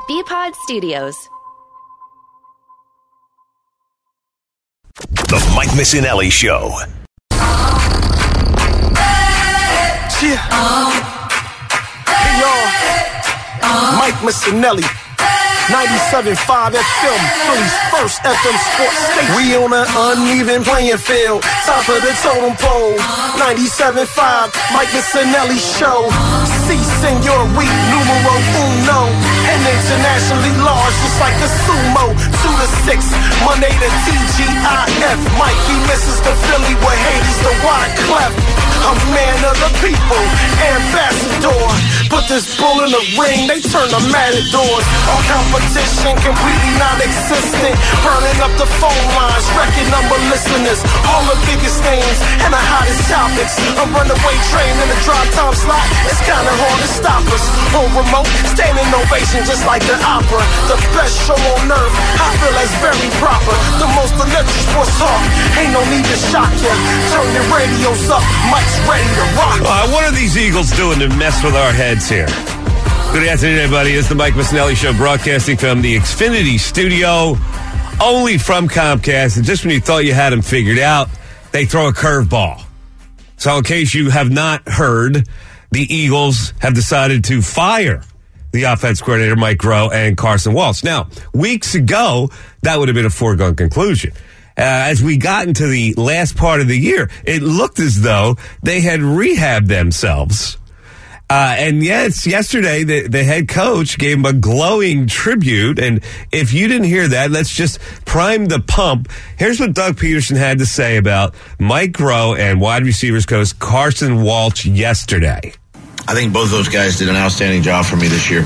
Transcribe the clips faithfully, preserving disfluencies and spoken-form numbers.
B-Pod Studios. The Mike Missinelli Show. Yeah. Hey, y'all. Mike Missinelli. ninety-seven point five F M, Philly's first F M sports station. We on an uneven playing field, top of the totem pole. ninety-seven point five, Mike Missinelli Show. Si, senor, we numero uno. And internationally large, just like the sumo. Two to six, Monday to T G I F. Mikey misses the Philly with Hades, the wide clef. I'm man of the people, ambassador. Put this bull in the ring, they turn the matadors. All competition completely non-existent. Burning up the phone lines, record number listeners. All the biggest names and the hottest topics. A runaway train in the drive time slot. It's kinda hard to stop us. On remote, standing ovation just like the opera. The best show on earth, I feel that's very proper. The most electric sports talk, ain't no need to shock ya. Turn your radios up, Mike's ready to rock. Uh, what are these Eagles doing to mess with our heads here? Good afternoon, everybody. It's the Mike Missinelli Show, broadcasting from the Xfinity studio, only from Comcast. And just when you thought you had them figured out, they throw a curveball. So in case you have not heard, the Eagles have decided to fire the offense coordinator, Mike Groh, and Carson Walch. Now, weeks ago, that would have been a foregone conclusion. Uh, as we got into the last part of the year, it looked as though they had rehabbed themselves. Uh, and yes, yesterday, the, the head coach gave him a glowing tribute. And if you didn't hear that, let's just prime the pump. Here's what Doug Peterson had to say about Mike Groh and wide receivers coach Carson Walch yesterday. I think both of those guys did an outstanding job for me this year.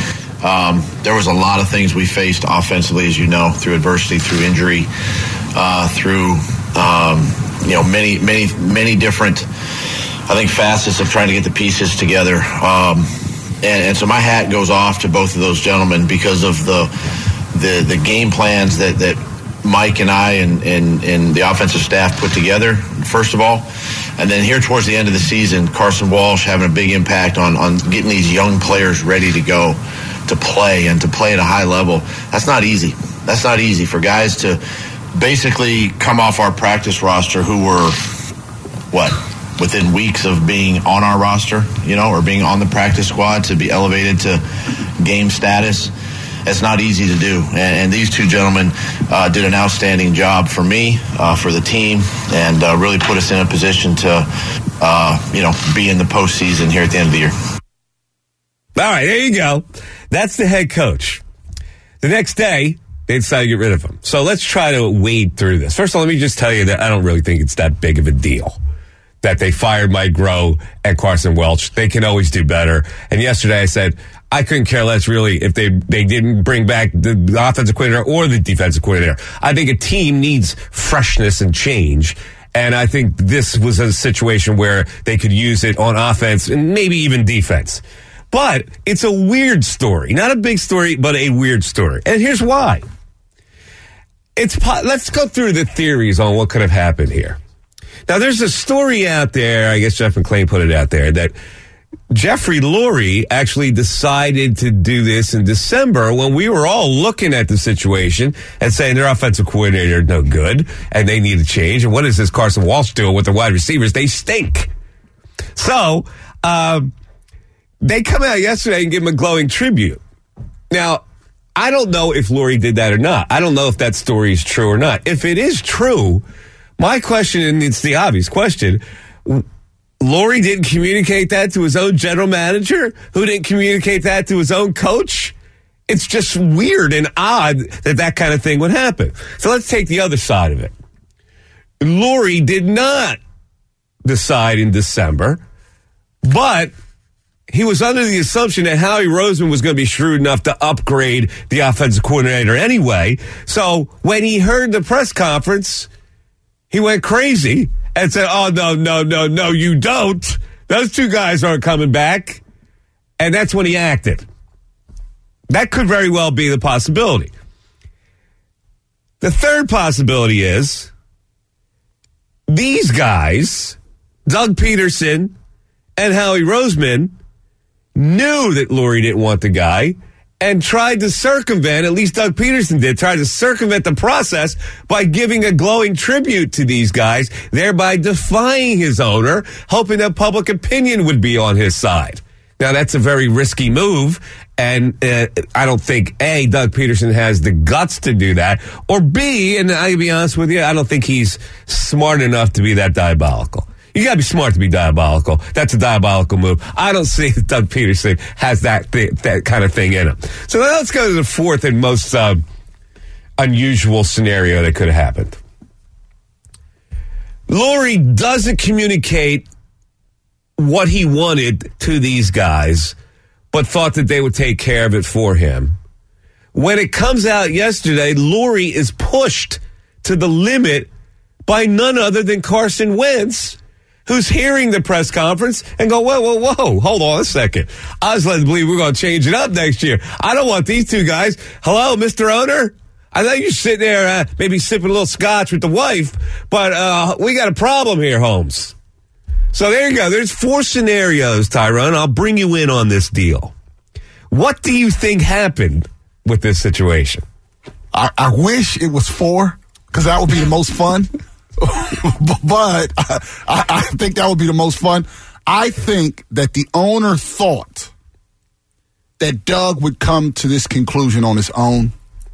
Um, there was a lot of things we faced offensively, as you know, through adversity, through injury, uh, through, um, you know, many, many, many different, I think, facets of trying to get the pieces together. Um, and, and so my hat goes off to both of those gentlemen because of the the, the game plans that, that Mike and I and, and, and the offensive staff put together, first of all. And then here towards the end of the season, Carson Walch having a big impact on, on getting these young players ready to go to play and to play at a high level. That's not easy. That's not easy for guys to basically come off our practice roster who were, what, within weeks of being on our roster, you know, or being on the practice squad, to be elevated to game status. It's not easy to do. And, and these two gentlemen uh, did an outstanding job for me, uh, for the team, and uh, really put us in a position to, uh, you know, be in the postseason here at the end of the year. All right, there you go. That's the head coach. The next day, they decided to get rid of him. So let's try to wade through this. First of all, let me just tell you that I don't really think it's that big of a deal that they fired Mike Groh and Carson Walch. They can always do better. And yesterday I said I couldn't care less, really, if they, they didn't bring back the, the offensive coordinator or the defensive coordinator. I think a team needs freshness and change. And I think this was a situation where they could use it on offense and maybe even defense. But it's a weird story. Not a big story, but a weird story. And here's why. It's Let's go through the theories on what could have happened here. Now, there's a story out there, I guess Jeff McClain put it out there, that Jeffrey Lurie actually decided to do this in December when we were all looking at the situation and saying their offensive coordinator is no good and they need a change. And what is this Carson Walch doing with the wide receivers? They stink. So, um, they come out yesterday and give him a glowing tribute. Now, I don't know if Lurie did that or not. I don't know if that story is true or not. If it is true, my question, and it's the obvious question, Lurie didn't communicate that to his own general manager, who didn't communicate that to his own coach. It's just weird and odd that that kind of thing would happen. So let's take the other side of it. Lurie did not decide in December, but he was under the assumption that Howie Roseman was going to be shrewd enough to upgrade the offensive coordinator anyway. So when he heard the press conference, he went crazy and said, oh, no, no, no, no, you don't. Those two guys aren't coming back. And that's when he acted. That could very well be the possibility. The third possibility is these guys, Doug Peterson and Howie Roseman, knew that Lurie didn't want the guy and tried to circumvent, at least Doug Peterson did, tried to circumvent the process by giving a glowing tribute to these guys, thereby defying his owner, hoping that public opinion would be on his side. Now, that's a very risky move, and uh, I don't think, A, Doug Peterson has the guts to do that, or B, and I'll be honest with you, I don't think he's smart enough to be that diabolical. You got to be smart to be diabolical. That's a diabolical move. I don't see that Doug Peterson has that th- that kind of thing in him. So now let's go to the fourth and most uh, unusual scenario that could have happened. Lurie doesn't communicate what he wanted to these guys, but thought that they would take care of it for him. When it comes out yesterday, Lurie is pushed to the limit by none other than Carson Wentz, who's hearing the press conference and go, whoa, whoa, whoa, hold on a second. I was led to believe we're going to change it up next year. I don't want these two guys. Hello, Mister Owner? I know you're sitting there uh, maybe sipping a little scotch with the wife, but uh, we got a problem here, Holmes. So there you go. There's four scenarios, Tyrone. I'll bring you in on this deal. What do you think happened with this situation? I, I wish it was four, because that would be the most fun. But I, I think that would be the most fun. I think that the owner thought that Doug would come to this conclusion on his own.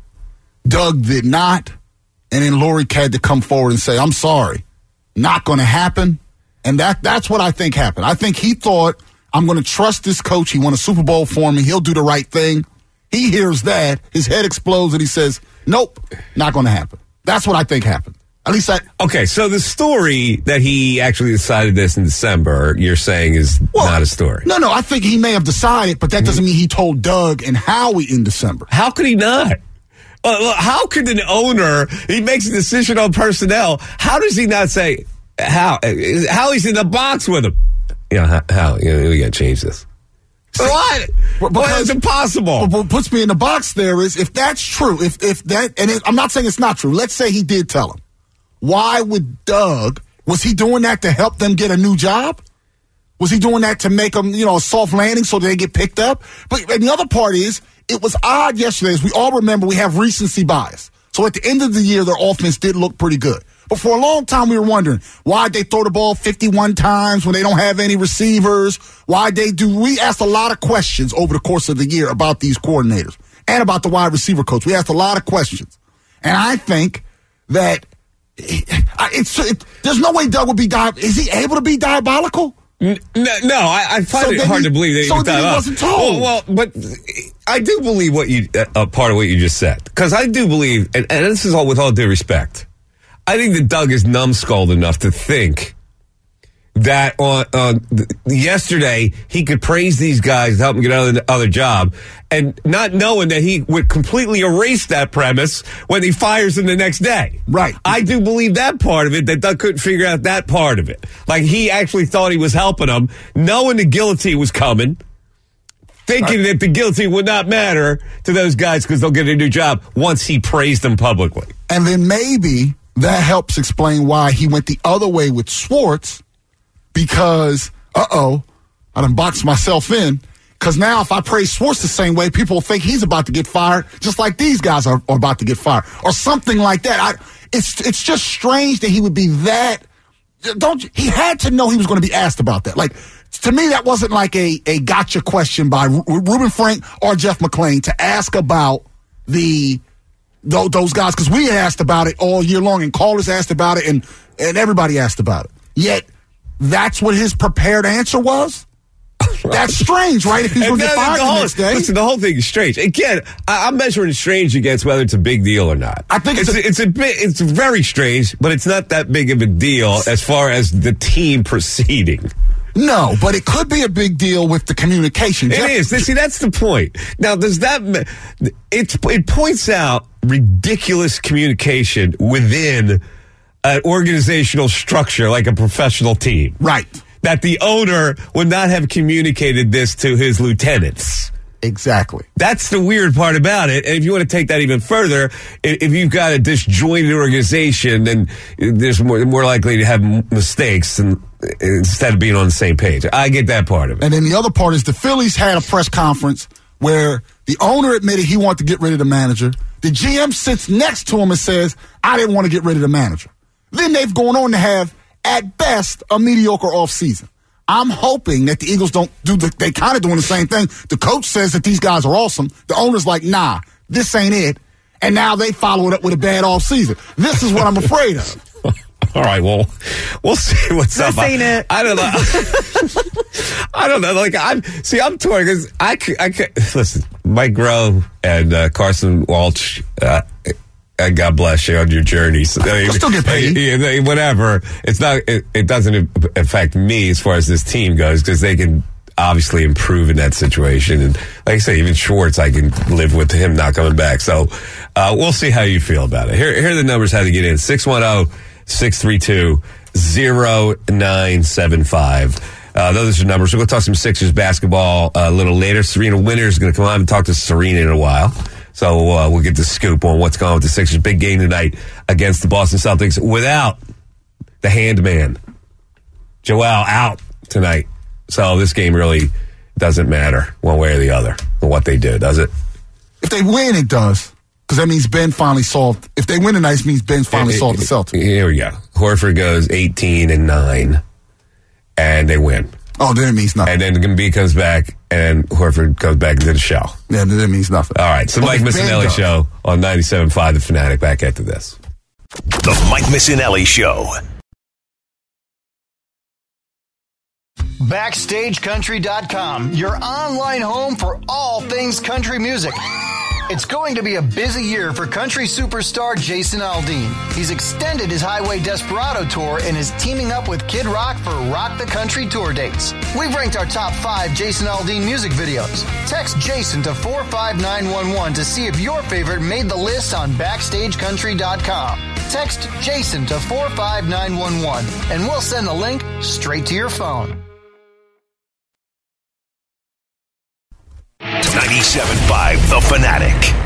Doug did not. And then Lurie had to come forward and say, I'm sorry, not going to happen. And that that's what I think happened. I think he thought, I'm going to trust this coach. He won a Super Bowl for me. He'll do the right thing. He hears that. His head explodes and he says, nope, not going to happen. That's what I think happened. At least I... Okay, so the story that he actually decided this in December, you're saying is well, not a story. No, no, I think he may have decided, but that doesn't mean he told Doug and Howie in December. How could he not? Uh, how could an owner, he makes a decision on personnel, how does he not say, how? Howie's in the box with him? You know, how, how you know, we got to change this. What? Because, well, it's impossible. What puts me in the box there is, if that's true, if if that, and it, I'm not saying it's not true, let's say he did tell him. Why would Doug, was he doing that to help them get a new job? Was he doing that to make them, you know, a soft landing so they get picked up? But and the other part is, it was odd yesterday, as we all remember, we have recency bias. So at the end of the year, their offense did look pretty good. But for a long time, we were wondering, why'd they throw the ball fifty-one times when they don't have any receivers? Why'd they do? We asked a lot of questions over the course of the year about these coordinators and about the wide receiver coach. We asked a lot of questions. And I think that it's, it, there's no way Doug would be, di- is he able to be diabolical? No, no I, I find so it hard he, to believe that so he was he wasn't told. Well, well, but I do believe what you, uh, part of what you just said. Because I do believe, and, and this is all with all due respect, I think that Doug is numbskulled enough to think that on uh, yesterday he could praise these guys to help them get out of the other job, and not knowing that he would completely erase that premise when he fires them the next day. Right. I do believe that part of it, that Doug couldn't figure out that part of it. Like, he actually thought he was helping them, knowing the guillotine was coming, thinking right. that the guillotine would not matter to those guys because they'll get a new job once he praised them publicly. And then maybe that helps explain why he went the other way with Schwartz, because, uh-oh, I done boxed myself in. Because now if I praise Schwartz the same way, people will think he's about to get fired, just like these guys are, are about to get fired, or something like that. I, it's it's just strange that he would be that. Don't he had to know he was going to be asked about that? Like, to me, that wasn't like a, a gotcha question by Reuben Frank or Jeff McClain to ask about the those guys, because we asked about it all year long, and callers asked about it, and and everybody asked about it. Yet that's what his prepared answer was. That's strange, right? If he's going to get fired the, whole, the next day. Listen, the whole thing is strange. Again, I, I'm measuring strange against whether it's a big deal or not. I think it's it's a, a, it's a bit, it's very strange, but it's not that big of a deal as far as the team proceeding. No, but it could be a big deal with the communication. It Jeff, is. See, that's the point. Now, does that it it points out ridiculous communication within an organizational structure like a professional team, right? That the owner would not have communicated this to his lieutenants. Exactly. That's the weird part about it. And if you want to take that even further, if you've got a disjointed organization, then there's more, more likely to have mistakes and, instead of being on the same page. I get that part of it. And then the other part is the Phillies had a press conference where the owner admitted he wanted to get rid of the manager. The G M sits next to him and says, I didn't want to get rid of the manager. Then they've gone on to have, at best, a mediocre offseason. I'm hoping that the Eagles don't do the, they kind of doing the same thing. The coach says that these guys are awesome. The owner's like, nah, this ain't it. And now they follow it up with a bad offseason. This is what I'm afraid of. All right, well, we'll see what's this up. Ain't I, it. I don't know. I don't know. Like I'm, see, I'm torn because I, I, listen. Mike Groh and uh, Carson Walsh. Uh, and God bless you on your journey. So, I mean, still get paid. Yeah, whatever. It's not. It, it doesn't affect me as far as this team goes because they can obviously improve in that situation. And like I say, even Schwartz, I can live with him not coming back. So uh, we'll see how you feel about it. Here, here are the numbers how to get in: six one zero. six three two, zero nine seven five. Uh, those are numbers. We're going to talk some Sixers basketball uh, a little later. Serena Winter is going to come on and talk to Serena in a while. So uh, we'll get the scoop on what's going on with the Sixers. Big game tonight against the Boston Celtics without the hand man. Joel out tonight. So this game really doesn't matter one way or the other on what they do, does it? If they win, it does. Because that means Ben finally solved. If they win tonight, it means Ben finally it, solved it, the Celtics. Here we go. Horford goes eighteen and nine, and they win. Oh, then it means nothing. And then Embiid comes back, and Horford comes back into the show. Yeah, then it means nothing. All right, so But Mike if Ben Missinelli does- Show on ninety-seven point five The Fanatic. Back after this. The Mike Missinelli Show. Backstage Country dot com, your online home for all things country music. It's going to be a busy year for country superstar Jason Aldean. He's extended his Highway Desperado tour and is teaming up with Kid Rock for Rock the Country tour dates. We've ranked our top five Jason Aldean music videos. Text Jason to four five nine one one to see if your favorite made the list on Backstage Country dot com. Text Jason to four five nine one one and we'll send the link straight to your phone. ninety-seven point five The Fanatic.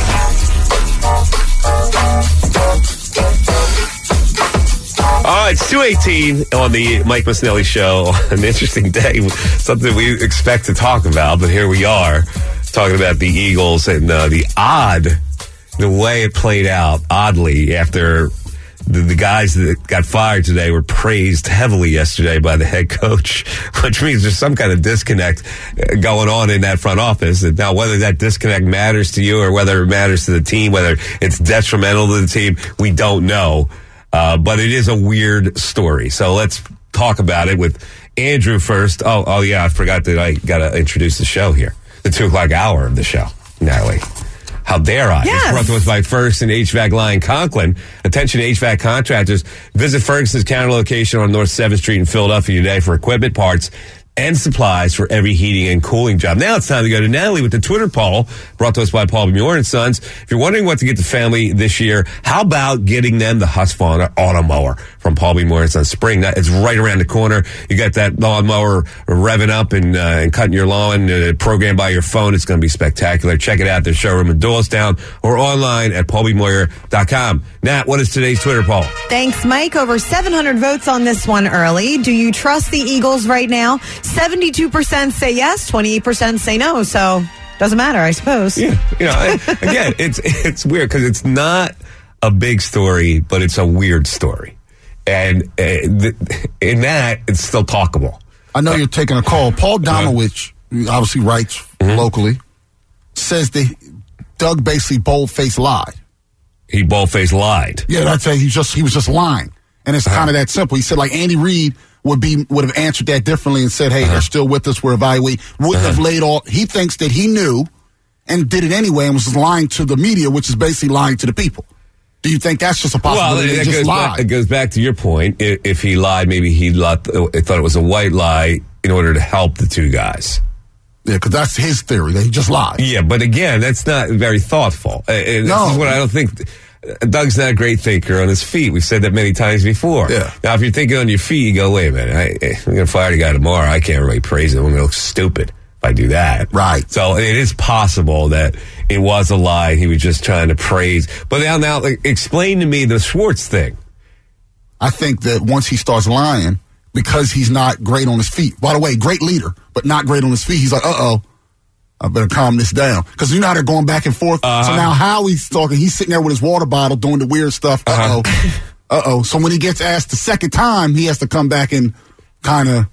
All right, it's two eighteen on the Mike Missinelli Show. An interesting day, something we expect to talk about, but here we are talking about the Eagles and uh, the odd, the way it played out, oddly, after the, the guys that got fired today were praised heavily yesterday by the head coach, which means there's some kind of disconnect going on in that front office. And now, whether that disconnect matters to you or whether it matters to the team, whether it's detrimental to the team, we don't know. Uh, but it is a weird story. So let's talk about it with Andrew first. Oh, oh yeah, I forgot that I got to introduce the show here. The two o'clock hour of the show, Natalie. How dare I? Yes. It's brought to us by Ferguson H V A C Line Conklin. Attention H V A C contractors. Visit Ferguson's counter location on North seventh Street in Philadelphia today for equipment, parts, and supplies for every heating and cooling job. Now it's time to go to Natalie with the Twitter poll brought to us by Paul B. Muir and Sons. If you're wondering what to get the family this year, how about getting them the Husqvarna Automower from Paul B. Muir and Sons? Spring, it's right around the corner. You got that lawnmower revving up and, uh, and cutting your lawn, uh, programmed by your phone. It's going to be spectacular. Check it out. Their showroom in Doylestown or online at paul b moyer dot com. Nat, what is today's Twitter poll? Thanks, Mike. Over seven hundred votes on this one early. Do you trust the Eagles right now? seventy-two percent say yes, twenty-eight percent say no. So doesn't matter, I suppose. Yeah, you know, I, again, it's it's weird because it's not a big story, but it's a weird story, and uh, th- in that it's still talkable. I know you're taking a call. Paul Domowitch, who obviously writes Mm-hmm. locally, says that Doug basically bold-faced lied. He bold-faced lied. Yeah, that's a, he just he was just lying, and it's kind of that simple. He said like Andy Reid would be would have answered that differently and said, "Hey, Uh-huh. they're still with us. We're evaluating." Wouldn't have laid off. He thinks that he knew and did it anyway, and was just lying to the media, which is basically lying to the people. Do you think that's just a Well, possibility? it, they it, just goes lied. back, it goes back to your point. If, if he lied, maybe he lied, thought it was a white lie in order to help the two guys. Yeah, because that's his theory. That he just lied. Yeah, but again, that's not very thoughtful. Uh, And No. this is what I don't think. Doug's not a great thinker on his feet. We've said that many times before. Yeah. Now, if you're thinking on your feet, you go, wait a minute. I, I'm going to fire the guy tomorrow. I can't really praise him. I'm going to look stupid if I do that. Right. So it is possible that it was a lie. He was just trying to praise. But now, now like, explain to me the Schwartz thing. I think that once he starts lying, because he's not great on his feet. By the way, great leader, but not great on his feet. He's like, uh-oh, I better calm this down. Because you know how they're going back and forth. Uh-huh. So now Howie's talking. He's sitting there with his water bottle doing the weird stuff. Uh-oh. Uh-huh. Uh-oh. So when he gets asked the second time, he has to come back and kind of.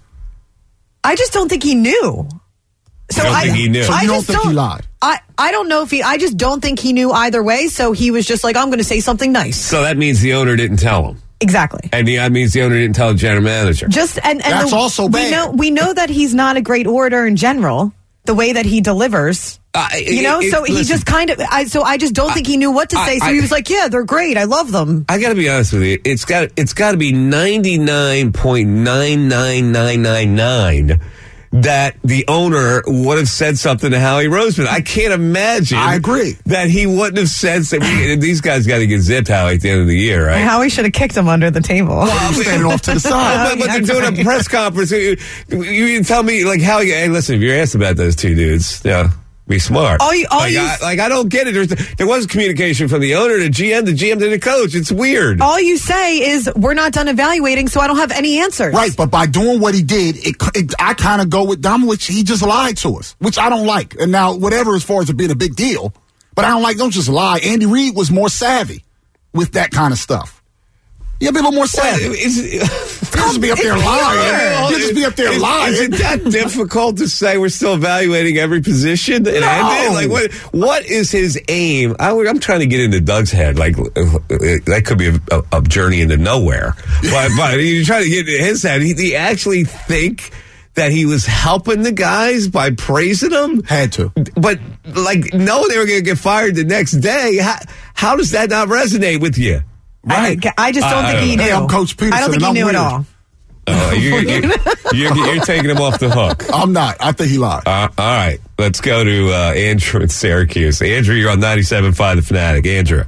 I just don't think he knew. So I don't I, think he knew. So you I don't just think he lied? I, I don't know if he, I just don't think he knew either way. So he was just like, I'm going to say something nice. So that means the owner didn't tell him. Exactly. And that means the owner didn't tell the general manager. Just and, and That's the, also bad. We know, we know that he's not a great orator in general, the way that he delivers. Uh, You know, it- so it- he listen, just kind of, I, so I just don't think he knew what to I- say. So I- he was like, yeah, they're great. I love them. I got to be honest with you. It's got it's got to be ninety-nine point nine nine nine nine nine that the owner would have said something to Howie Roseman. I can't imagine. I agree. That he wouldn't have said something. These guys got to get zipped, Howie, at the end of the year, right? Howie should have kicked him under the table. I'm standing off to the side. but, but they're doing a press conference. You, you tell me, like, Howie, hey, listen, if you're asked about those two dudes, yeah. Be smart. All you- all like, you- I, like I don't get it. There's, there was communication from the owner to G M, the G M to the coach. It's weird. All you say is, we're not done evaluating, so I don't have any answers. Right, but by doing what he did, it, it, I kind of go with Domowitch. He just lied to us, which I don't like. And now, whatever, as far as it being a big deal, but I don't like, don't just lie. Andy Reid was more savvy with that kind of stuff. He'll be a little more savvy. Well, is it- He'll just be up there It's lying. hard. He'll just be up there is, lying. Is it that difficult to say we're still evaluating every position? And end it? Like, what? What is his aim? I, I'm trying to get into Doug's head. Like, uh, that could be a, a, a journey into nowhere. But, but you're trying to get into his head. He, he actually think that he was helping the guys by praising them? Had to. But, like, no, they were going to get fired the next day. How, how does that not resonate with you? I, I just don't I- I think don't he know. knew. Hey, I'm Coach Peterson, I don't think he and knew I'm at weird. all. Oh, you're, you're, you're, you're taking him off the hook. I'm not. I think he lied. Uh, all right, let's go to uh, Andrew in Syracuse. Andrew, you're on ninety-seven point five The Fanatic. Andrew.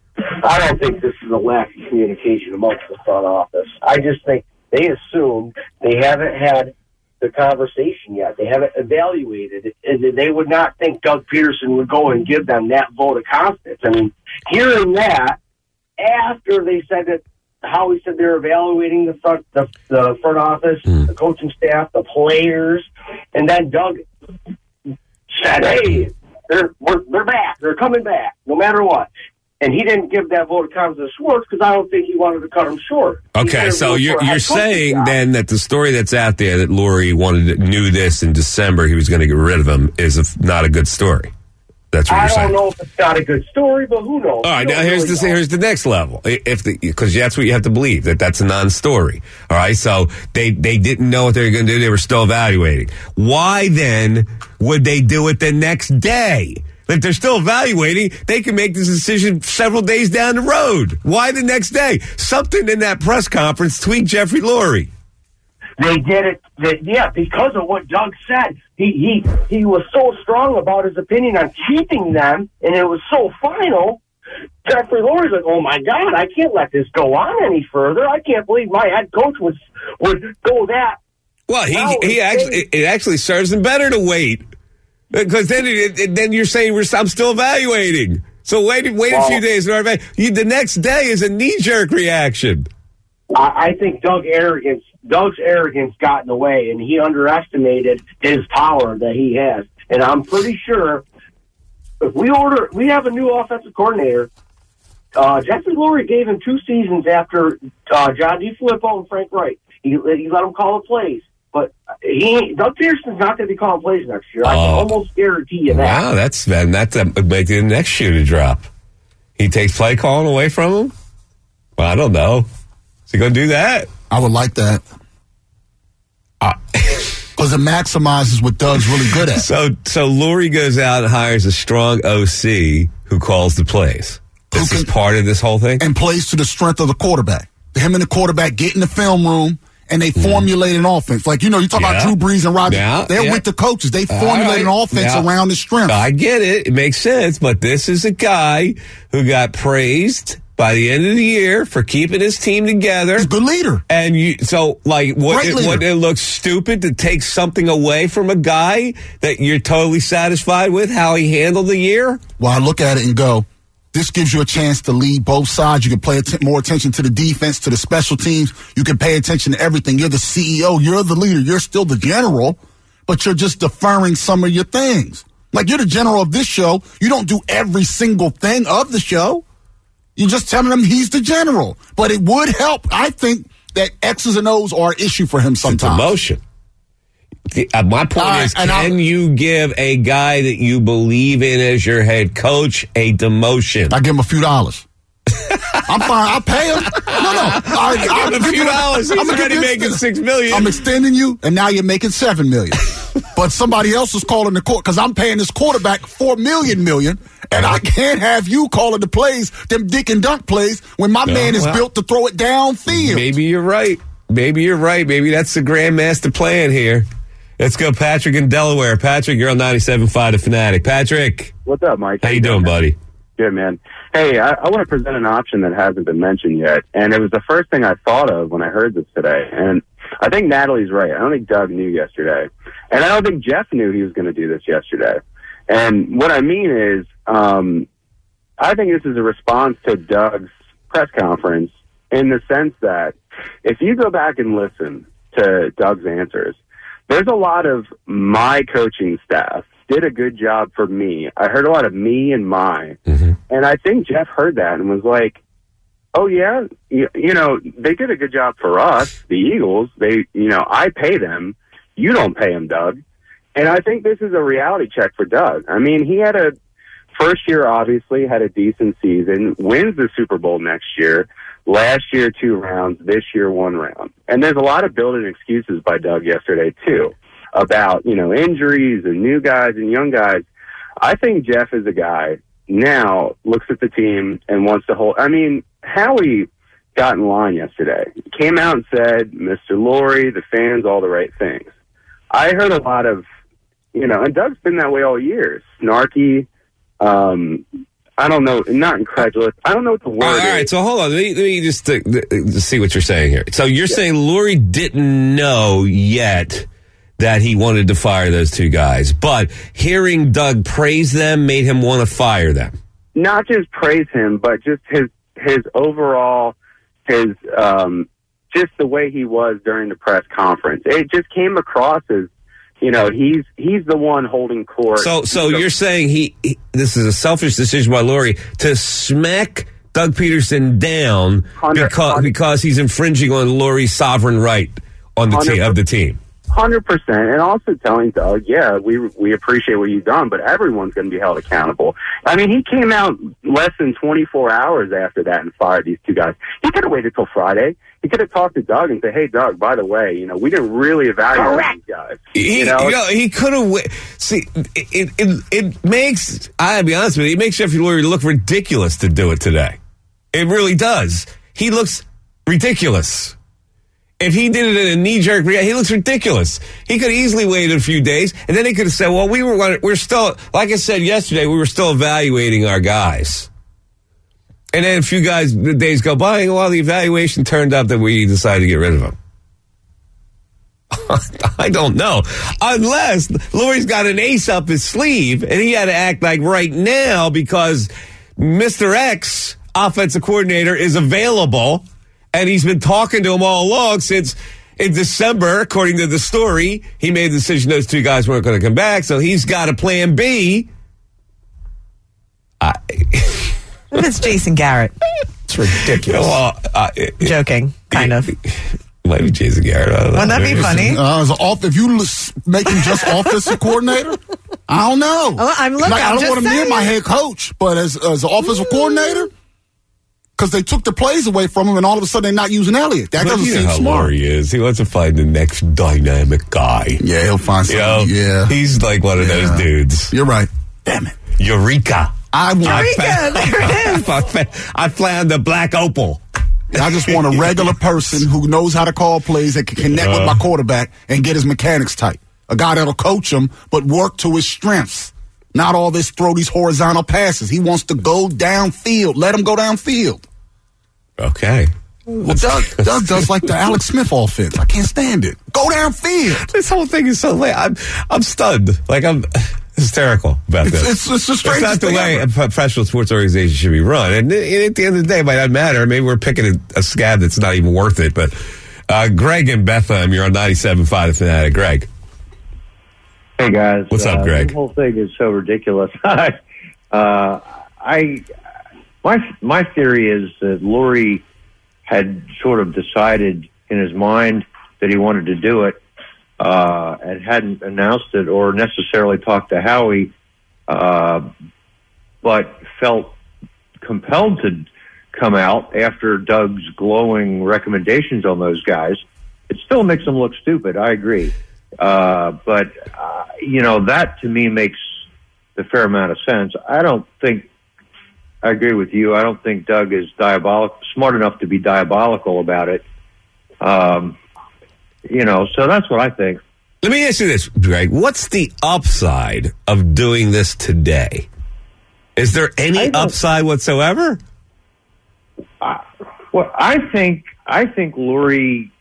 I don't think this is a lack of communication amongst the front office. I just think they assumed they haven't had the conversation yet. They haven't evaluated it. And they would not think Doug Peterson would go and give them that vote of confidence. I mean, hearing that after they said that, how he said they're evaluating the front, the, the front office, Mm. the coaching staff, the players, and then Doug said, "Hey, they're we're, they're back. They're coming back, no matter what." And he didn't give that vote of confidence to Schwartz because I don't think he wanted to cut him short. He Okay, wanted so to go you're for a you're head coaching saying job. then that the story that's out there that Laurie wanted knew this in December, he was going to get rid of him, is a, not a good story. That's what I you're don't saying. know if it's not a good story, but who knows? All right, We now don't here's really the know. here's the next level. If the because that's what you have to believe, that that's a non-story. All right, so they they didn't know what they were going to do. They were still evaluating. Why then would they do it the next day? If they're still evaluating, they can make this decision several days down the road. Why the next day? Something in that press conference tweaked Jeffrey Lurie. They did it, they, yeah, because of what Doug said. He, he he was so strong about his opinion on keeping them, and it was so final. Jeffrey Lurie's like, "Oh my God, I can't let this go on any further. I can't believe my head coach would would go that." Well, he Well, he it's- actually it actually serves him better to wait because then it, then you're saying we're I'm still evaluating. So wait wait a Well- few days. You, the next day is a knee jerk reaction. I, I think Doug arrogance, Doug's arrogance got in the way, and he underestimated his power that he has. And I'm pretty sure if we order, we have a new offensive coordinator. Uh, Jeffrey Lurie gave him two seasons after uh, John DeFilippo and Frank Wright. He, he let him call the plays, but he Doug Peterson's not going to be calling plays next year. I can Oh. almost guarantee you that. Wow, that's man, that's a, make the next shoe to drop. He takes play calling away from him. Well, I don't know. Is he going to do that? I would like that. Because it maximizes what Doug's really good at. So, so Lurie goes out and hires a strong O C who calls the plays. This Who is can- part of this whole thing. And plays to the strength of the quarterback. Him and the quarterback get in the film room and they formulate an offense. Like, you know, you talk Yeah. about Drew Brees and Rodgers. Yeah, They're yeah. with the coaches. They All formulate right. an offense Yeah. around his strength. I get it. It makes sense. But this is a guy who got praised by the end of the year for keeping his team together. He's a good leader. And you, so like, what Great it, leader. what it looks stupid to take something away from a guy that you're totally satisfied with how he handled the year? Well, I look at it and go, this gives you a chance to lead both sides. You can pay att- more attention to the defense, to the special teams. You can pay attention to everything. You're the C E O. You're the leader. You're still the general, but you're just deferring some of your things. Like, you're the general of this show. You don't do every single thing of the show. You're just telling him he's the general. But it would help. I think that X's and O's are an issue for him sometimes. It's emotion. The, uh, my point Uh, is, and can I'll- you give a guy that you believe in as your head coach a demotion? I give him a few dollars. I'm fine. I'll pay him. No, no. I, I'll give him a few dollars. He's I'm gonna already give you- making six million. I'm extending you, and now you're making seven million. But somebody else is calling the court because I'm paying this quarterback four million million, and I can't have you calling the plays, them dick and dunk plays, when my No, man is well, built to throw it downfield. Maybe you're right. Maybe you're right. Maybe that's the grandmaster plan here. Let's go, Patrick in Delaware. Patrick, you're on ninety-seven point five The Fanatic. Patrick, What's up, Mike? how you doing, buddy? Good, man. Hey, I, I want to present an option that hasn't been mentioned yet, and it was the first thing I thought of when I heard this today. And I think Natalie's right. I don't think Doug knew yesterday, and I don't think Jeff knew he was going to do this yesterday. And what I mean is, um, I think this is a response to Doug's press conference in the sense that if you go back and listen to Doug's answers, there's a lot of my coaching staff did a good job for me. I heard a lot of me and my. Mm-hmm. And I think Jeff heard that and was like, oh, yeah, you, you know, they did a good job for us, the Eagles. They, you know, I pay them. You don't pay them, Doug. And I think this is a reality check for Doug. I mean, he had a first year, obviously, had a decent season, wins the Super Bowl next year. Last year, two rounds. This year, one round. And there's a lot of built-in excuses by Doug yesterday, too, about, you know, injuries and new guys and young guys. I think Jeff is a guy now looks at the team and wants to hold. I mean, Howie got in line yesterday. He came out and said, Mister Lurie, the fans, all the right things. I heard a lot of, you know, and Doug's been that way all year. Snarky, um, I don't know, not incredulous. I don't know what the word All is. right, so hold on. Let me, let me just uh, uh, see what you're saying here. So you're saying Lurie didn't know yet that he wanted to fire those two guys, but hearing Doug praise them made him want to fire them. Not just praise him, but just his his overall, his um, just the way he was during the press conference. It just came across as, you know, he's he's the one holding court. So, so you're saying he, he this is a selfish decision by Lurie to smack Doug Peterson down because because he's infringing on Lurie's sovereign right on the team of the team. Hundred percent, and also telling Doug, yeah, we we appreciate what you've done, but everyone's going to be held accountable. I mean, he came out less than twenty-four hours after that and fired these two guys. He could have waited till Friday. He could have talked to Doug and said, "Hey, Doug, by the way, you know, we didn't really evaluate Correct. these guys." He, you know, you know, he could have. Wa- See, it, it it makes. I'll be honest with you. It makes Jeffrey Lurie look ridiculous to do it today. It really does. He looks ridiculous. If he did it in a knee-jerk reaction, he looks ridiculous. He could easily wait a few days, and then he could have said, well, we were we're still, like I said yesterday, we were still evaluating our guys. And then a few guys, days go by, and well, the evaluation turned out that we decided to get rid of him. I don't know. Unless Lurie's got an ace up his sleeve, and he had to act like right now because Mister X, offensive coordinator, is available. And he's been talking to him all along since in December, according to the story. He made the decision those two guys weren't going to come back, so he's got a plan B. I, What if it's Jason Garrett? It's ridiculous. Well, uh, Joking, kind of. Might be Jason Garrett. I don't know. Wouldn't that be funny? Uh, as an off, if you l- make him just offensive coordinator, I don't know. Oh, I'm looking. Like, I I'm don't just want him near saying. my head coach, but as as an offensive coordinator, because they took the plays away from him, and all of a sudden they're not using Elliott. That But doesn't you know seem how smart. Lurie is. He wants to find the next dynamic guy. Yeah, he'll find You know, something. Yeah, he's like one of Yeah. those dudes. You're right. Damn it. Eureka! I want. Eureka! There it is. I found, I found the black opal. I just want a regular person who knows how to call plays that can connect with my quarterback and get his mechanics tight. A guy that'll coach him, but work to his strengths. Not all this throw these horizontal passes. He wants to go downfield. Let him go downfield. Okay. Well, Doug, Doug does like the Alex Smith offense. I can't stand it. Go downfield. This whole thing is so late. I'm I'm stunned. Like I'm hysterical about It's, this. it's, it's the It's strangest not the thing way ever. a professional sports organization should be run. And at the end of the day, it might not matter. Maybe we're picking a, a scab that's not even worth it. But uh, Greg in Bethlehem, you're on ninety-seven point five The Fanatic. Greg. Hey guys, What's up, uh, Greg? The whole thing is so ridiculous. uh, I my my theory is that Lurie had sort of decided in his mind that he wanted to do it, uh, and hadn't announced it or necessarily talked to Howie, uh, but felt compelled to come out after Doug's glowing recommendations on those guys. It still makes them look stupid. I agree. Uh, but, uh, you know, that to me makes a fair amount of sense. I don't think, I agree with you. I don't think Doug is diabolical, smart enough to be diabolical about it. Um, you know, so that's what I think. Let me ask you this, Greg. What's the upside of doing this today? Is there any upside whatsoever? Uh, well, I think, I think Lurie,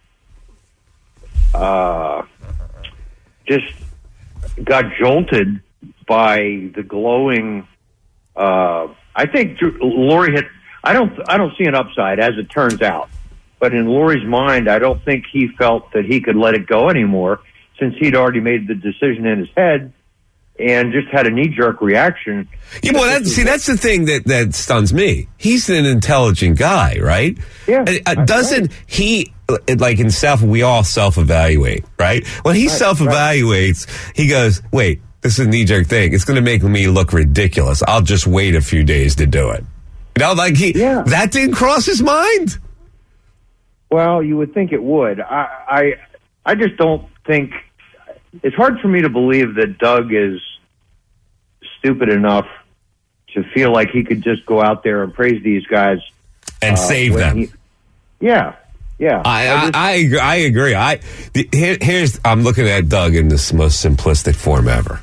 uh, just got jolted by the glowing. Uh, I think Lurie had. I don't. I don't see an upside as it turns out. But in Lurie's mind, I don't think he felt that he could let it go anymore, since he'd already made the decision in his head and just had a knee-jerk reaction. Yeah, well, that, see, that's the thing that, that stuns me. He's an intelligent guy, right? Yeah. Uh, doesn't right. he, like in self, we all self-evaluate, right? When he right, self-evaluates, right. he goes, wait, this is a knee-jerk thing. It's going to make me look ridiculous. I'll just wait a few days to do it. You know, like he, yeah. that didn't cross his mind? Well, you would think it would. I, I, I just don't think... It's hard for me to believe that Doug is stupid enough to feel like he could just go out there and praise these guys and uh, save them. He, yeah, yeah. I I, just, I, I agree. I the, here, here's I'm looking at Doug in this most simplistic form ever.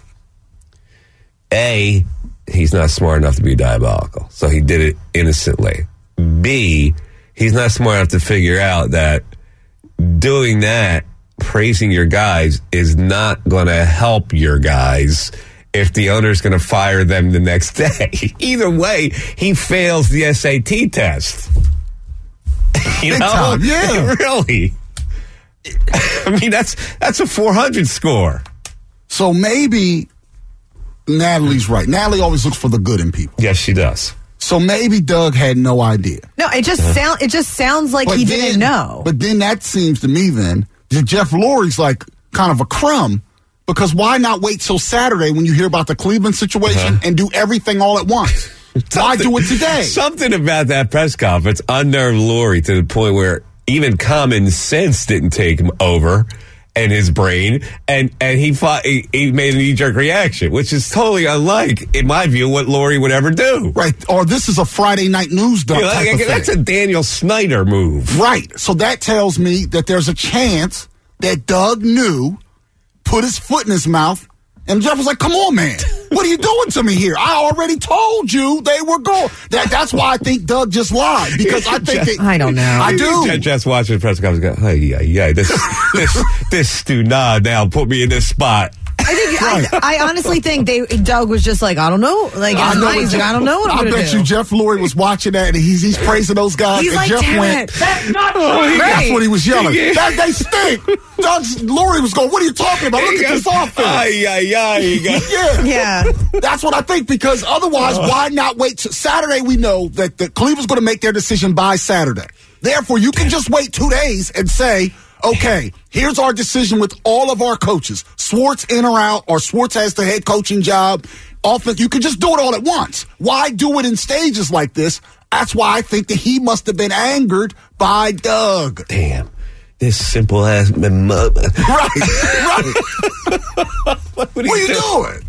A, he's not smart enough to be diabolical, so he did it innocently. B, he's not smart enough to figure out that doing that, praising your guys, is not going to help your guys if the owner's going to fire them the next day. Either way, he fails the S A T test. You Big know? time, yeah. Really? I mean, that's that's a four hundred score. So maybe Natalie's right. Natalie always looks for the good in people. Yes, she does. So maybe Doug had no idea. No, it just uh-huh. sound it just sounds like but he then, didn't know. But then that seems to me then Jeff Lurie's like kind of a crumb, because why not wait till Saturday when you hear about the Cleveland situation uh-huh. and do everything all at once? Why do it today? Something about that press conference unnerved Lurie to the point where even common sense didn't take him over and his brain, and, and he fought, he, he made a knee-jerk reaction, which is totally unlike, in my view, what Lurie would ever do. Right. Or this is a Friday night news dump. Yeah, like, that's a Daniel Snyder move. Right. So that tells me that there's a chance that Doug knew, put his foot in his mouth, and Jeff was like, come on, man. What are you doing to me here? I already told you they were going. That, that's why I think Doug just lied, because I think Jeff, I don't know. I do. Jeff's watching the press conference go, hey, yeah, yeah, this, this, this Stu Nah now put me in this spot. I think I, I honestly think they Doug was just like, I don't know, like I, know Jeff, I don't know what I'm I gonna bet do. you Jeff Lurie was watching that and he's he's praising those guys. He's and like, Jeff damn went, it. That's not true. Oh, he, right. That's what he was yelling. That they stink. Doug Lurie was going, what are you talking about? Look at this offense. Ay, ay, ay. Yeah, yeah. That's what I think, because otherwise, oh. why not wait till Saturday? We know that the Cleveland's going to make their decision by Saturday. Therefore, you can just wait two days and say, okay, here's our decision with all of our coaches. Schwartz in or out, or Schwartz has the head coaching job. Offense, you can just do it all at once. Why do it in stages like this? That's why I think that he must have been angered by Doug. Damn. This simple ass mother. Right, right. What, what are you doing?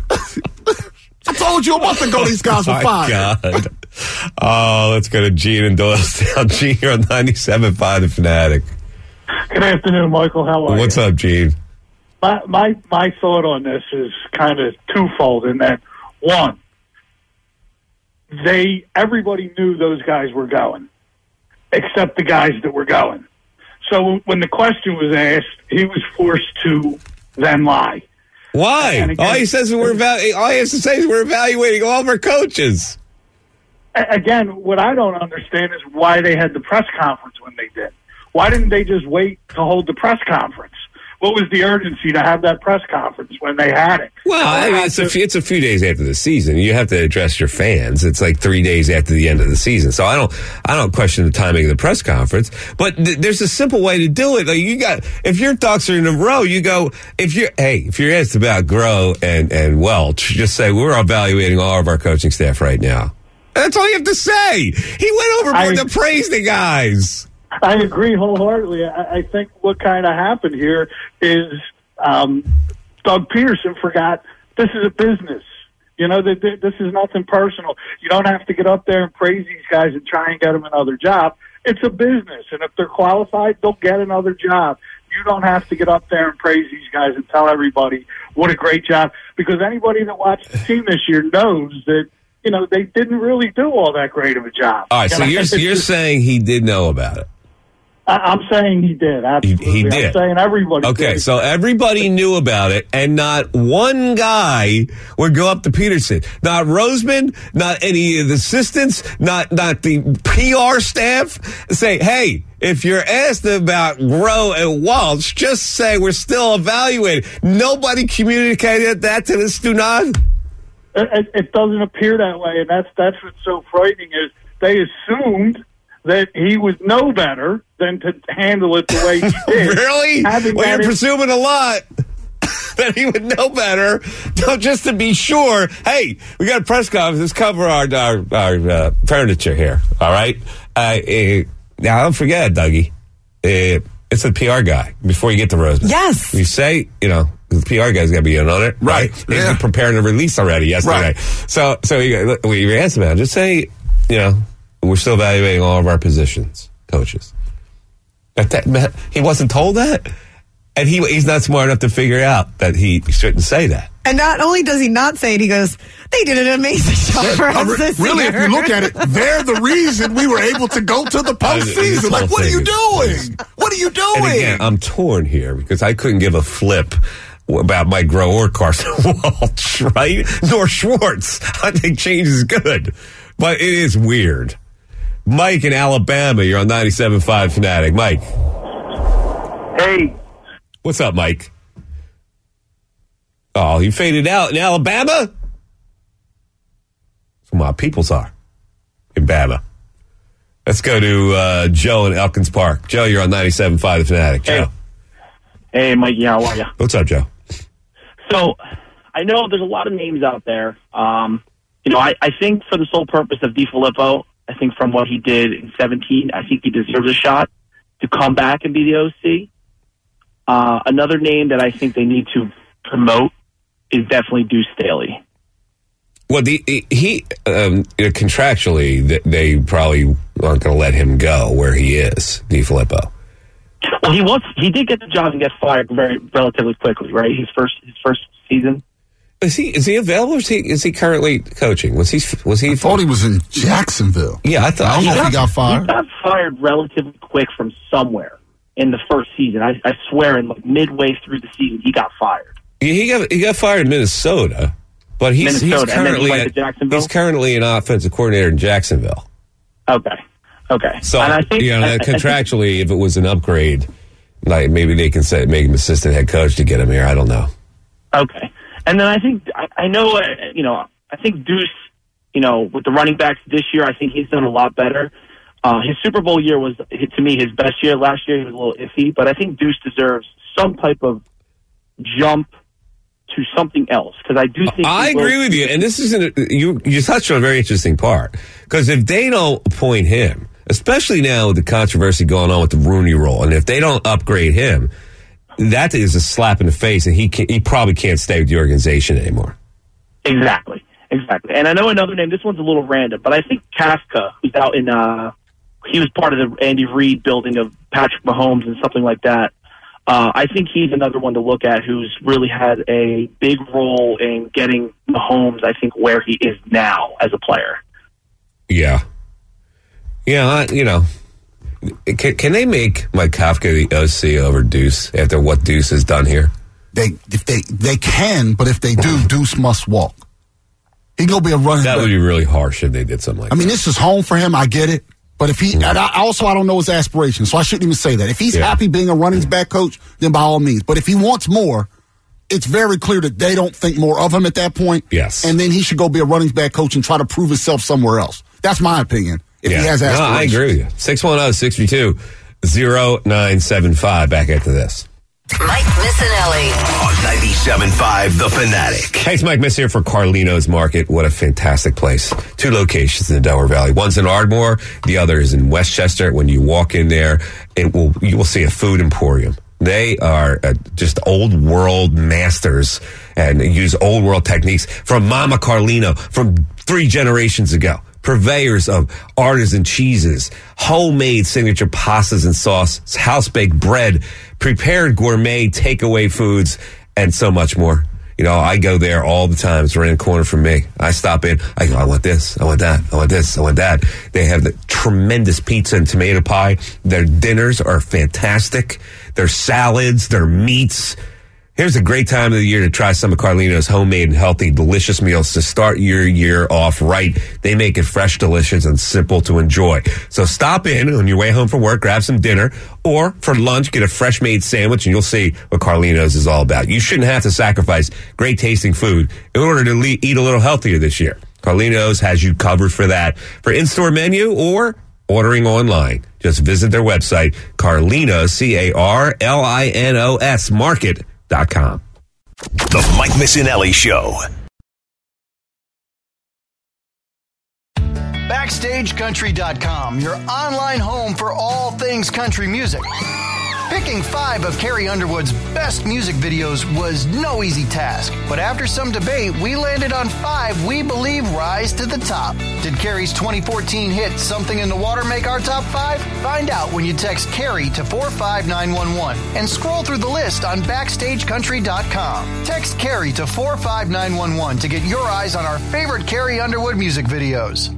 I told you a month ago these guys were fired. God. Oh, let's go to Gene in Doylestown. Gene here on ninety-seven point five The Fanatic. Good afternoon, Michael. How are What's you? up, Gene? My, my my thought on this is kind of twofold. In that, one, they everybody knew those guys were going, except the guys that were going. So when the question was asked, he was forced to then lie. Why? Again, all he says is we're evalu- all he has to say is we're evaluating all of our coaches. Again, what I don't understand is why they had the press conference when they did. Why didn't they just wait to hold the press conference? what was the urgency to have that press conference when they had it? Well, I mean, it's a, few, it's a few days after the season. You have to address your fans. It's like three days after the end of the season. So I don't, I don't question the timing of the press conference. But th- there's a simple way to do it. Like you got, if your ducks are in a row, you go. If you're, hey, if you're asked about Groh and and Welch, just say we're evaluating all of our coaching staff right now. That's all you have to say. He went overboard I, to praise the guys. I agree wholeheartedly. I, I think what kind of happened here is um, Doug Peterson forgot this is a business. You know, that this is nothing personal. You don't have to get up there and praise these guys and try and get them another job. It's a business, and if they're qualified, they'll get another job. You don't have to get up there and praise these guys and tell everybody what a great job, because anybody that watched the team this year knows that, you know, they didn't really do all that great of a job. All right, so you're, you're just, saying he did know about it. I, I'm saying he did, absolutely. He, he did. I'm saying everybody okay, did. so everybody knew about it, and not one guy would go up to Peterson. Not Roseman, not any of the assistants, not, not the P R staff. Say, hey, if you're asked about Groh and Walsh, just say we're still evaluating. Nobody communicated that to the Stunad? It, it doesn't appear that way, and that's that's what's so frightening is they assumed that he would know better than to handle it the way he did. Really? Having well, you're in- presuming a lot that he would know better. Just to be sure, hey, we got a press conference. Let's cover our our, our uh, furniture here, all right? Uh, uh, now, don't forget, Dougie, uh, it's the P R guy before you get to Roseman. Yes. You say, you know, the P R guy's got to be in on it, right? right? Yeah. He's preparing a release already yesterday. Right. So, so you, we were asked about it. Just say, you know, we're still evaluating all of our positions, coaches. But that, he wasn't told that, and he he's not smart enough to figure out that he shouldn't say that. And not only does he not say it, he goes, "They did an amazing job for us uh, this Really, year." if you look at it, they're the reason we were able to go to the postseason. Like, what are you doing? What are you doing? And again, I'm torn here because I couldn't give a flip about Mike Groh or Carson Walsh, right? Nor Schwartz. I think change is good, but it is weird. Mike in Alabama, you're on ninety-seven point five Fanatic. Mike. Hey. What's up, Mike? Oh, you faded out in Alabama? That's where my peoples are. In Bama. Let's go to uh, Joe in Elkins Park. Joe, you're on ninety-seven point five The Fanatic. Joe. Hey, hey Mikey, how are you? What's up, Joe? So, I know there's a lot of names out there. Um, you know, I, I think for the sole purpose of DiFilippo, I think from what he did in seventeen, I think he deserves a shot to come back and be the O C. Uh, another name that I think they need to promote is definitely Deuce Staley. Well, the, he um, contractually, they probably aren't going to let him go where he is, DiFilippo. Well, he wants he did get the job and get fired very relatively quickly, right? His first his first season. Is he is he available? Or is he is he currently coaching? Was he was he? I thought he was in Jacksonville. Yeah, I thought. I don't know he if he got fired. He got fired relatively quick from somewhere in the first season. I, I swear, in like midway through the season, he got fired. Yeah, he got he got fired in Minnesota, but he's Minnesota, he's currently and then he went at, to Jacksonville? he's currently an offensive coordinator in Jacksonville. Okay, okay. So and I think, you know, I, contractually, I think, if it was an upgrade, like maybe they can say make him assistant head coach to get him here. I don't know. Okay, and then I think I, I know uh, you know I think Deuce, you know, with the running backs this year, I think he's done a lot better. Uh, his Super Bowl year was, to me, his best year. Last year he was a little iffy, but I think Deuce deserves some type of jump to something else, because I do think I agree with you, and this is an, you you touched on a very interesting part, because if they don't appoint him, especially now with the controversy going on with the Rooney Rule, and if they don't upgrade him, that is a slap in the face, and he can, he probably can't stay with the organization anymore. Exactly, exactly. And I know another name. This one's a little random, but I think Kafka, who's out in, uh, he was part of the Andy Reid building of Patrick Mahomes and something like that. Uh, I think he's another one to look at who's really had a big role in getting Mahomes, I think, where he is now as a player. Yeah. Yeah, I, you know, can, can they make Mike Kafka the O C over Deuce after what Deuce has done here? They if they they can, but if they do, Deuce must walk. He gonna be a running That back. would be really harsh if they did something like I that. mean, this is home for him. I get it. But if he, and I also, I don't know his aspirations, so I shouldn't even say that. If he's Yeah. happy being a running back coach, then by all means. But if he wants more, it's very clear that they don't think more of him at that point. Yes. And then he should go be a running back coach and try to prove himself somewhere else. That's my opinion. If Yeah. he has No, aspirations. I agree with you. six one zero, six three two, zero nine seven five. Back after this. Mike Missinelli. On ninety-seven point five The Fanatic. Hey, it's Mike Miss here for Carlino's Market. What a fantastic place. Two locations in the Delaware Valley. One's in Ardmore. The other is in Westchester. When you walk in there, it will you will see a food emporium. They are uh, just old world masters and use old world techniques from Mama Carlino from three generations ago. Purveyors of artisan cheeses, homemade signature pastas and sauces, house-baked bread, prepared gourmet takeaway foods, and so much more. You know, I go there all the time. It's right in the corner from me. I stop in. I go, I want this. I want that. I want this. I want that. They have the tremendous pizza and tomato pie. Their dinners are fantastic. Their salads, their meats. Here's a great time of the year to try some of Carlino's homemade and healthy, delicious meals to start your year off right. They make it fresh, delicious, and simple to enjoy. So stop in on your way home from work, grab some dinner, or for lunch, get a fresh-made sandwich, and you'll see what Carlino's is all about. You shouldn't have to sacrifice great-tasting food in order to le- eat a little healthier this year. Carlino's has you covered for that. For in-store menu or ordering online, just visit their website, Carlinos, C A R L I N O S, market dot com. The Mike Missinelli Show. Backstage Country dot com, your online home for all things country music. Picking five of Carrie Underwood's best music videos was no easy task, but after some debate, we landed on five we believe rise to the top. Did Carrie's twenty fourteen hit Something in the Water make our top five? Find out when you text Carrie to four five nine one one and scroll through the list on Backstage Country dot com. Text Carrie to four five nine one one to get your eyes on our favorite Carrie Underwood music videos.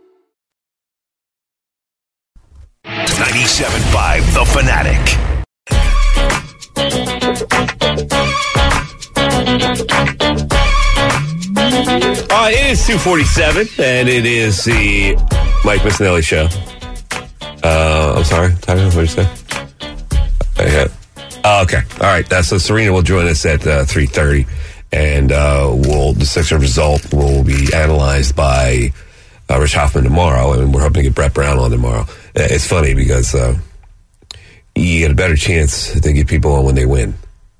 ninety-seven point five The Fanatic. Uh, it is two forty-seven, and it is the Mike Missinelli Show. Uh, I'm sorry, Tyler, what did you say? Uh, oh, okay, all right. Uh, so Serena will join us at uh, three thirty, and uh, we'll the Sixer result will be analyzed by uh, Rich Hoffman tomorrow, and we're hoping to get Brett Brown on tomorrow. Uh, it's funny because uh, you get a better chance to get people on when they win.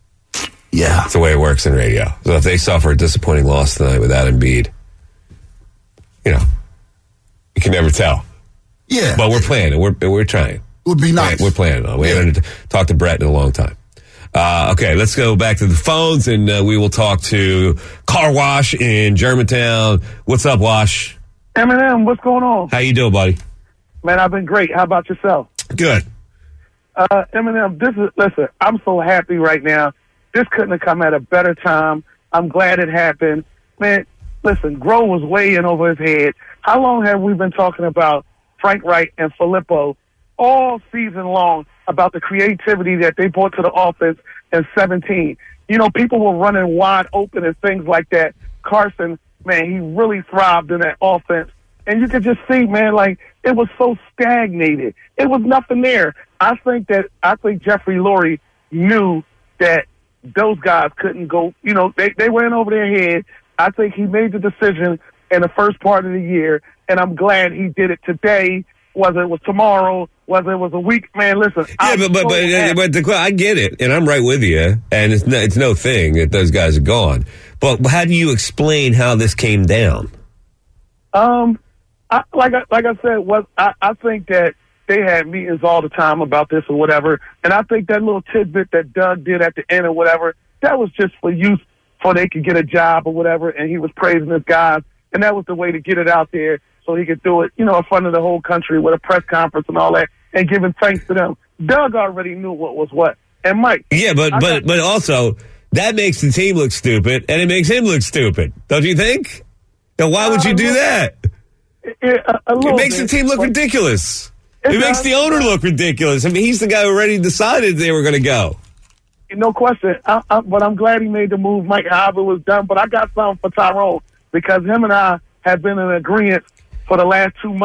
Yeah. It's the way it works in radio. So if they suffer a disappointing loss tonight without Embiid, you know, you can never tell. Yeah. But we're playing it. We're, we're trying. It would be nice. We're playing it on. We Yeah. haven't talked to Brett in a long time. Uh, okay, let's go back to the phones, and uh, we will talk to Car Wash in Germantown. What's up, Wash? Eminem, what's going on? How you doing, buddy? Man, I've been great. How about yourself? Good. Uh, Eminem, this is, listen, I'm so happy right now. This couldn't have come at a better time. I'm glad it happened. Man, listen, Groh was way in over his head. How long have we been talking about Frank Wright and Filippo all season long about the creativity that they brought to the offense in seventeen? You know, people were running wide open and things like that. Carson, man, he really thrived in that offense. And you could just see, man, like, it was so stagnated. It was nothing there. I think that, I think Jeffrey Lurie knew that those guys couldn't go, you know, they, they went over their head. I think he made the decision in the first part of the year, and I'm glad he did it today, whether it was tomorrow, whether it was a week. Man, listen. Yeah, I'm but but so but, happy. but the, I get it, and I'm right with you. And it's no, it's no thing that those guys are gone. But how do you explain how this came down? Um, I, like I, like I said, what I, I think that they had meetings all the time about this or whatever, and I think that little tidbit that Doug did at the end or whatever, that was just for youth, so they could get a job or whatever, and he was praising his guys, and that was the way to get it out there so he could do it, you know, in front of the whole country with a press conference and all that, and giving thanks to them. Doug already knew what was what, and Mike. Yeah, but I but got- but also that makes the team look stupid, and it makes him look stupid. Don't you think? Now, why would you do that? It, a, a It little makes bit, the team look but- ridiculous. It It makes does. the owner look ridiculous. I mean, he's the guy who already decided they were going to go. No question. I, I, but I'm glad he made the move, Mike, however it was done. But I got something for Tyrone because him and I have been in agreement for the last two months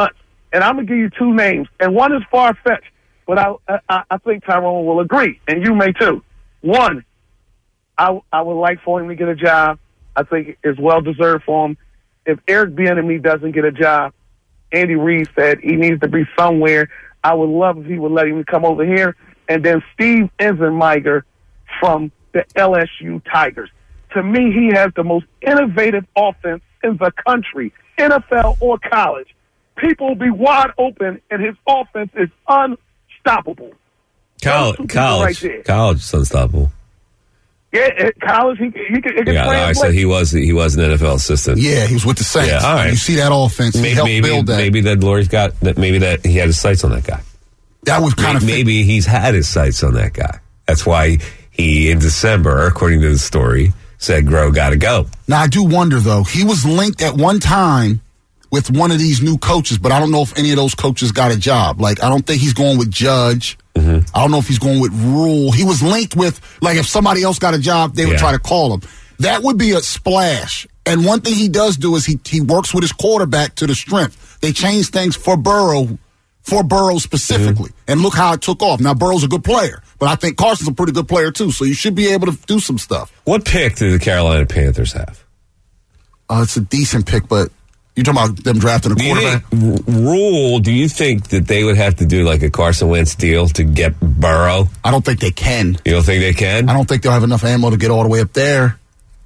and I'm going to give you two names, and one is far-fetched, but I, I, I think Tyrone will agree, and you may too. One, I, I would like for him to get a job. I think it's well-deserved for him. If Eric Bieniemy doesn't get a job, Andy Reid said he needs to be somewhere. I would love if he would let him come over here. And then Steve Enzenmeiger from the L S U Tigers. To me, he has the most innovative offense in the country, N F L or college. People will be wide open, and his offense is unstoppable. College, college, right college is unstoppable. Yeah, at college, he, he could, he could Yeah, no, I said he was he was an N F L assistant. Yeah, he was with the Saints. Yeah, all right. You see that offense. He Maybe, helped maybe, build that. maybe that Lurie's got that. Maybe that he had his sights on that guy. That was kind maybe, of maybe he's had his sights on that guy. That's why he, in December, according to the story, said Groh got to go. Now, I do wonder, though. He was linked at one time with one of these new coaches, but I don't know if any of those coaches got a job. Like, I don't think he's going with Judge. Mm-hmm. I don't know if he's going with Rule. He was linked with, like, if somebody else got a job, they would Yeah. try to call him. That would be a splash. And one thing he does do is he, he works with his quarterback to the strength. They changed things for Burrow, for Burrow specifically. Mm-hmm. And look how it took off. Now, Burrow's a good player, but I think Carson's a pretty good player, too, so you should be able to do some stuff. What pick do the Carolina Panthers have? Uh, it's a decent pick, but you're talking about them drafting a Do you quarterback? think, Rule, do you think that they would have to do like a Carson Wentz deal to get Burrow? I don't think they can. You don't think they can? I don't think they'll have enough ammo to get all the way up there.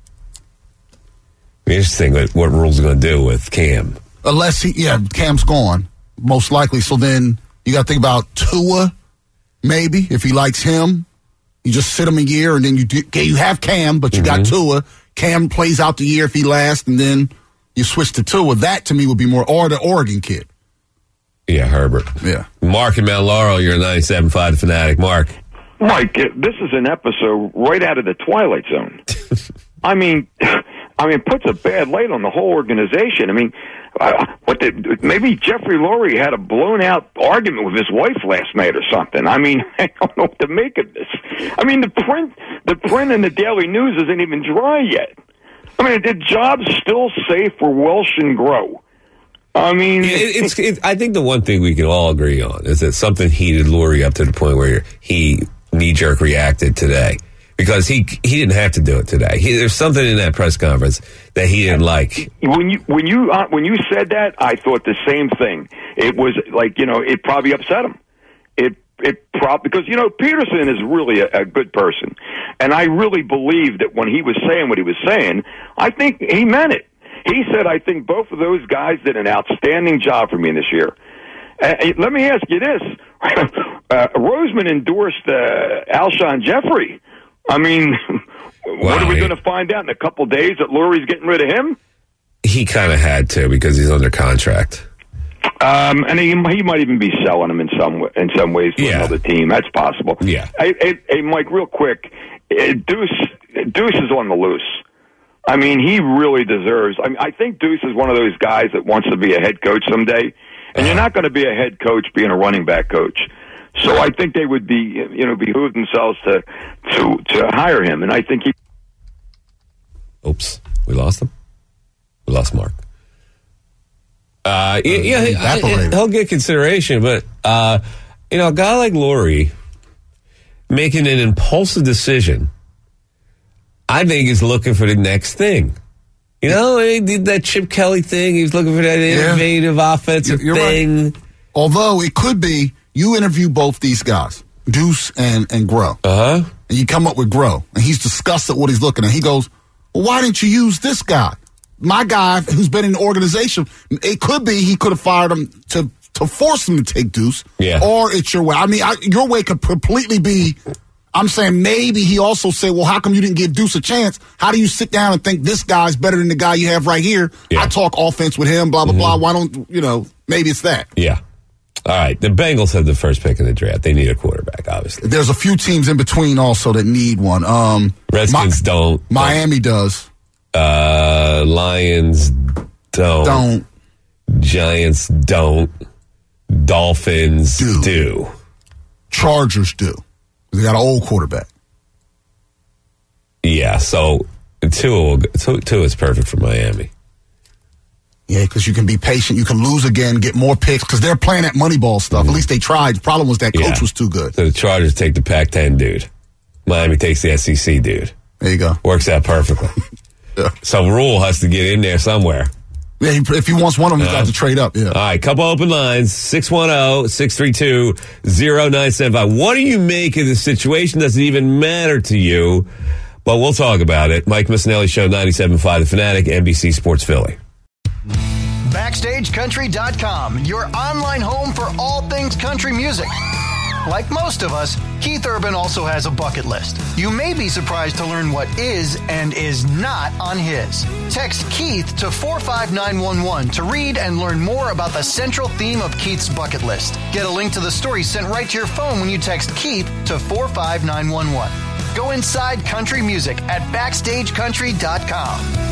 Interesting what, what Rule's going to do with Cam. Unless he, yeah, Cam's gone, most likely. So then you got to think about Tua, maybe, if he likes him. You just sit him a year, and then you do, okay, you have Cam, but you Mm-hmm. got Tua. Cam plays out the year if he lasts, and then you switch to Tua. That, to me, would be more, or the Oregon kid. Yeah, Herbert. Yeah. Mark and Mount Laurel, you're ninety-seven point five Fanatic. Mark. Mike, this is an episode right out of the Twilight Zone. I mean, I mean, it puts a bad light on the whole organization. I mean, uh, what the, maybe Jeffrey Lurie had a blown-out argument with his wife last night or something. I mean, I don't know what to make of this. I mean, the print, the print in the Daily News isn't even dry yet. I mean, the job's still safe for Welsh and Groh. I mean, it, it's. It, I think the one thing we can all agree on is that something heated Lurie up to the point where he knee-jerk reacted today. Because he he didn't have to do it today. He, there's something in that press conference that he didn't like. When you when you uh, when you said that, I thought the same thing. It was like, you know, it probably upset him. It it probably because you know Peterson is really a, a good person, and I really believe that when he was saying what he was saying, I think he meant it. He said, "I think both of those guys did an outstanding job for me this year." Uh, let me ask you this: uh, Roseman endorsed uh, Alshon Jeffrey. I mean, what Wow, are we he- going to find out in a couple days that Lurie's getting rid of him? He kind of had to because he's under contract. Um, and he, he might even be selling him in some wa- in some ways to Yeah. another team. That's possible. Yeah. Hey, hey, hey, Mike, real quick, eh, Deuce Deuce is on the loose. I mean, he really deserves. I mean, I think Deuce is one of those guys that wants to be a head coach someday, and you're not going to be a head coach being a running back coach. So I think they would be, you know, behoove themselves to to to hire him, and I think he. Oops, we lost him. We lost Mark. Uh, yeah, yeah he- I- evaporated. he'll get consideration, but uh, you know, a guy like Lurie making an impulsive decision, I think is looking for the next thing. You know, he did that Chip Kelly thing. He's looking for that innovative offensive You're- you're thing. right. Although it could be you interview both these guys, Deuce and, and Groh. Uh huh. And you come up with Groh, and he's disgusted what he's looking at. He goes, well, why didn't you use this guy? My guy who's been in the organization, it could be he could have fired him to, to force him to take Deuce. Yeah. Or it's your way. I mean, I, your way could completely be, I'm saying maybe he also said, well, how come you didn't give Deuce a chance? How do you sit down and think this guy's better than the guy you have right here? Yeah. I talk offense with him, blah, blah, Mhm. blah. Why don't, you know, maybe it's that. Yeah. All right. The Bengals have the first pick in the draft. They need a quarterback, obviously. There's a few teams in between also that need one. Um, Redskins don't. Miami does. Uh, Lions don't. Don't. Giants don't. Dolphins Do. do. Chargers do. They got an old quarterback. Yeah, so Tua, will- Tua Tua is perfect for Miami. Yeah, because you can be patient. You can lose again, get more picks, because they're playing that Moneyball stuff. Mm-hmm. At least they tried. The problem was that coach Yeah. was too good. So the Chargers take the Pac ten dude. Miami takes the S E C dude. There you go. Works out perfectly. Yeah. So Rule has to get in there somewhere. Yeah, he, if he wants one of them, he's got to trade up. Yeah. All right, couple open lines, six one zero, six three two, zero nine seven five. What do you make of this situation? Does it even matter to you? But we'll talk about it. Mike Missinelli Show, ninety-seven point five The Fanatic, N B C Sports Philly. Backstage Country dot com, your online home for all things country music. Like most of us, Keith Urban also has a bucket list. You may be surprised to learn what is and is not on his. Text Keith to four five nine one one to read and learn more about the central theme of Keith's bucket list. Get a link to the story sent right to your phone when you text Keith to four five nine one one. Go inside country music at Backstage Country dot com.